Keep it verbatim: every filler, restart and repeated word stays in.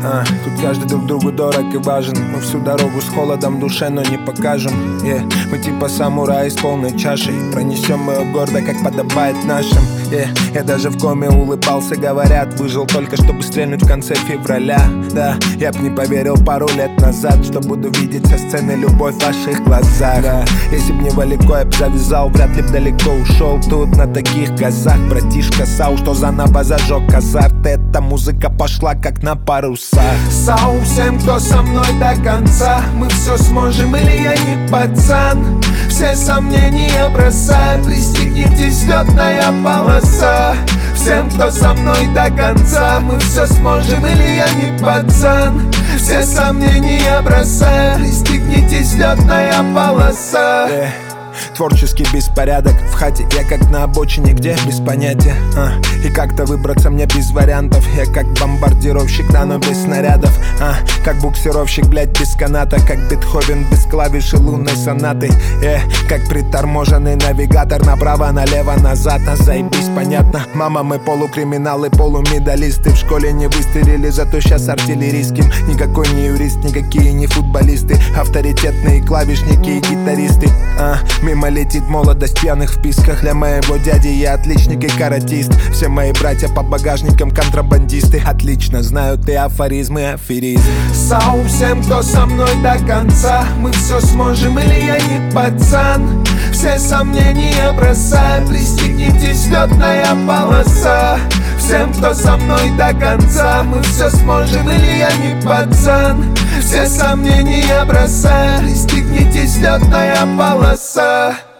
а, Тут каждый друг другу дорог и важен. Мы всю дорогу с холодом в душе, но не покажем, yeah. Мы типа самураи с полной чашей. Пронесем ее гордо, как подобает нашим, yeah. Я даже в коме улыбался, говорят, выжил только, чтобы стрельнуть в конце февраля. Да, я б не поверил пару лет назад, что буду видеть со сцены любовь в ваших глазах, да. Если б не Валико, я б завязал, вряд ли б далеко ушел. Тут на таких газах братишка Сау, что заново зажег азарт. Эта музыка пошла как на парусах. Сау всем, кто со мной до конца. Мы все сможем, или я не пацан. Все сомнения бросай, пристегнитесь, летная полоса. Всем, кто со мной до конца. Мы все сможем, или я не пацан. Все сомнения бросай, пристегнитесь, летная полоса. yeah. Творческий беспорядок в хате, я как на обочине, где без понятия, а. И как-то выбраться мне без вариантов. Я как бомбардировщик, да, но без снарядов, а. Как буксировщик, блять, без каната. Как Бетховен без клавиши лунной сонаты, э, Как приторможенный навигатор. Направо, налево, назад, а заебись, понятно. Мама, мы полукриминалы, полумедалисты. В школе не выстрелили, зато сейчас артиллерийским. Никакой не юрист, никакие не футболисты. Авторитетные клавишники и гитаристы, а. Мимо летит молодость пьяных в писках. Для моего дяди я отличник и каратист. Все мои братья по багажникам контрабандисты. Отлично знают и афоризмы, аферист. Сау всем, кто со мной до конца. Мы все сможем, или я не пацан. Все сомнения бросай, пристегнитесь, летная полоса. Всем, кто со мной до конца. Мы все сможем, или я не пацан. Все сомнения бросай, пристегнитесь, летная полоса.